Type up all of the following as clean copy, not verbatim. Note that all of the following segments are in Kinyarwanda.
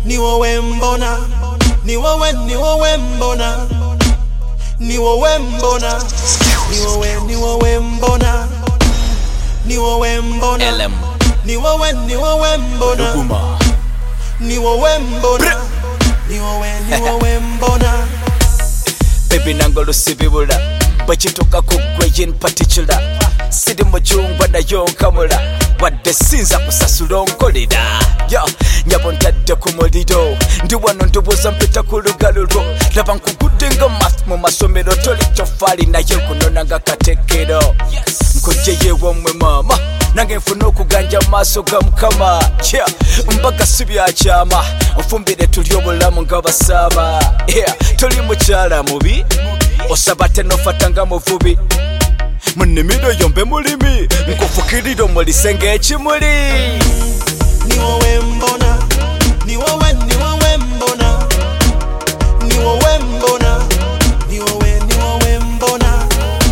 ni wowe mbona, ni wowe mbona, ni wowe mbona, ni wowe mbona, ni wowe mbona, LM ni wowe mbona, Luguma ni wowe mbona, ni wowe mbona. Baby nango lusibibula bwekituuka ku gwe in particular siri mucyungwa nayo nkamula wadde sinza kusasula onkolera nyabo ntadde ku muliro ndi wano ndoboza mpita ku lugalo lwo laba nkugudde nga math mu masomero toli tofaali naye nkunona nga katekero nkogyeyewo mmwe maama nange nfuna okuganja maaso ga mukama mpaka si byakyama nfumbire tuli obulamu nga basaaba toli mukyala mubi osaba tenofata nga muvubi munimiro yombe mulimi nkufukirira omulise ng'ekimuli Ni wowe mbona, ni wowe mbona, ni wowe mbona, ni wowe mbona.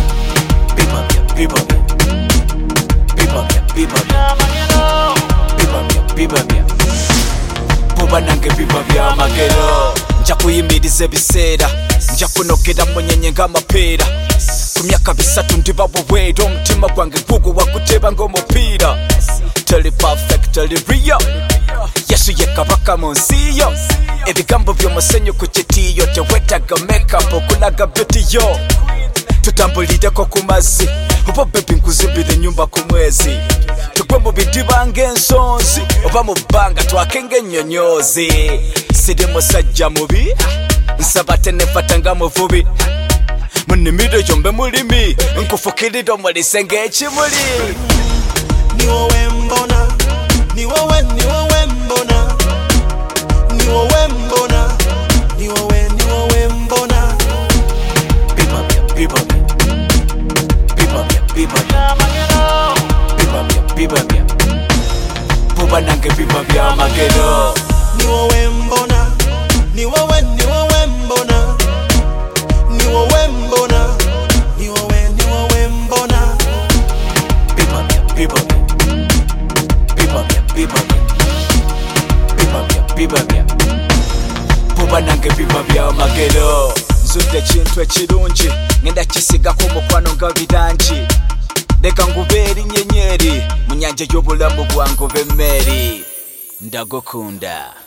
Buba nange biba byamagero nja kuyimiriza ebiseera nja kunokera munyenye ng'amapeera ku myaka 3 ndiba bubwera omutima gwange gugwo waguteba ng'omupiira teri perfect teri real yesu ye kabaka mu nsi yo ebigambo by'omusenyu ku kitiyo tewetaga makeup okulaga beauty yo tutambulireko ku mazzi oba bebi nkuzimbira ennyumba ku mwezi tugwe mu bidiba ng'ensonzi oba mu bbanga twake ng'ennyonyozi siri musajja mubi nsaba tenefata nga muvubi munimiro yombe mulimi nkufukirira omulise ng'ekimuli Ni wowe mbona, ni wowe mbona, ni wowe mbona, ni wowe mbona. Buba nange biba byamagero Ni wowe mbona, ni wowe mbona, ni wowe mbona, ni wowe mbona. Buba nange biba byamagero nzudde ekintu ekirungi ngenda kisigako omukwano nga birangi leka ngubeera nnyenyeeri mu nyanja y'obulamu bwange oba emmeri ndagukunda